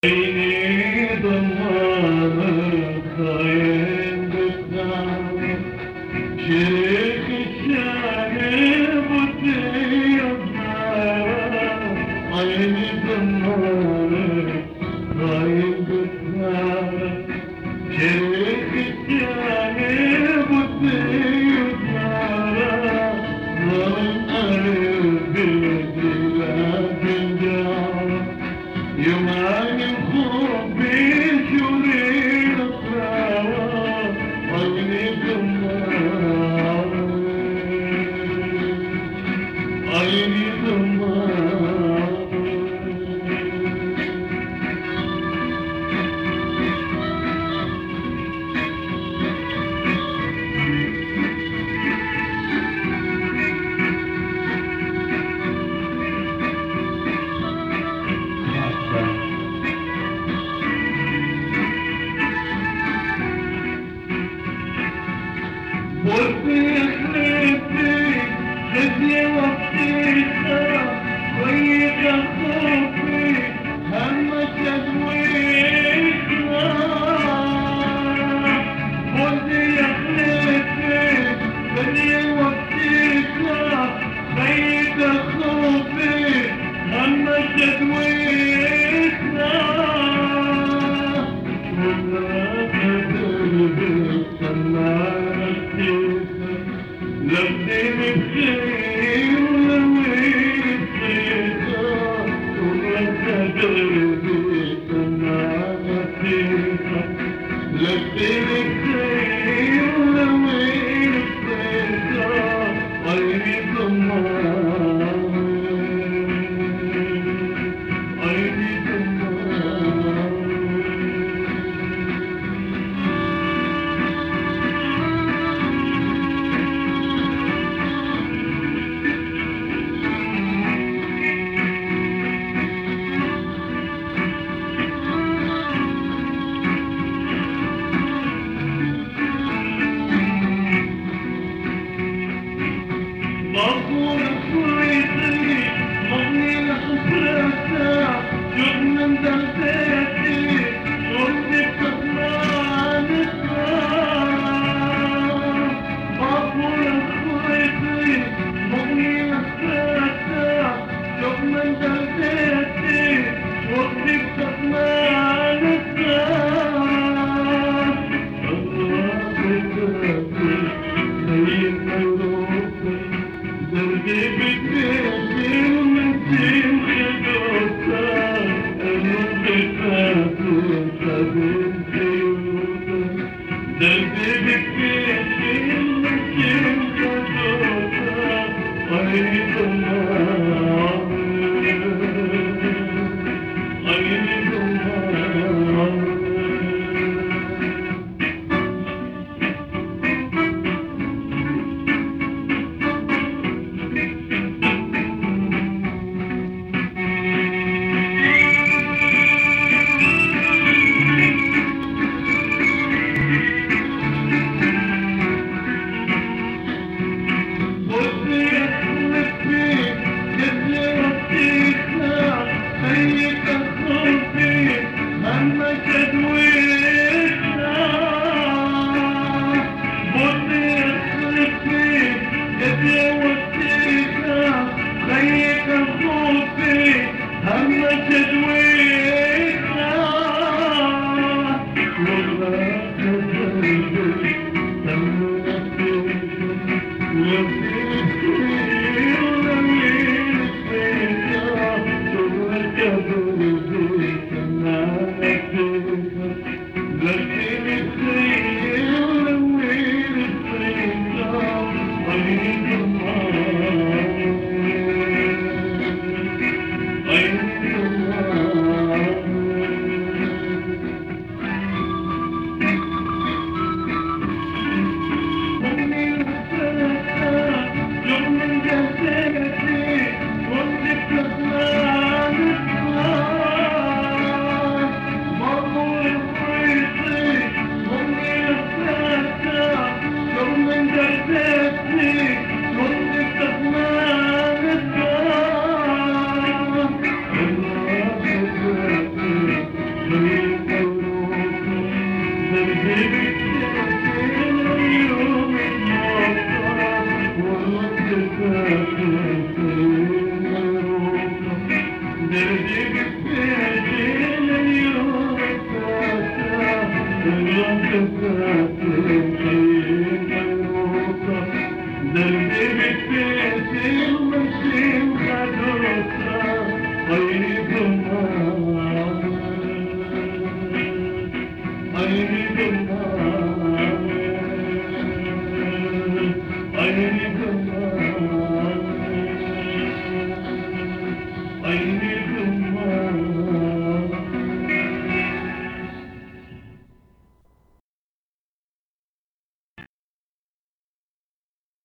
عيني ضمانك خاين بالثاني شريك الشايب والطيب عيني ضمانك خاين بالثاني شريك الشايب والطيب ظلم قلبي لكن جارك يومان الخوف بشوري الأسرار عيني دمار عيني دمار وفي حليتي خدني وقتيها ويك خوفي هم تدويتها وفي حليتي خدني وقتيها ويك خوفي هم تدويتها ولا تدري لبني بخير ولويت فيها وانت قلبي سمعتيها لبني بخير ولويت فيها عيني ضمار عيني ضمار مغفور خويتي مغني لحسرتها شوف من دلتي صرتي بتطلعنتها مغفور خويتي مغني لحسرتها شوف من دلتي صرتي بتطلعنتها دربي بكيتي ومنتي مخدوكا المنطقة خدمتي دربي بكيتي ومنتي مخدوكا عيني ضمار عيني ضمار derdi bitmedi yurtta, Ulan kızarsın kimden olsa, derdi bitmesin başım kadrosa, ay duman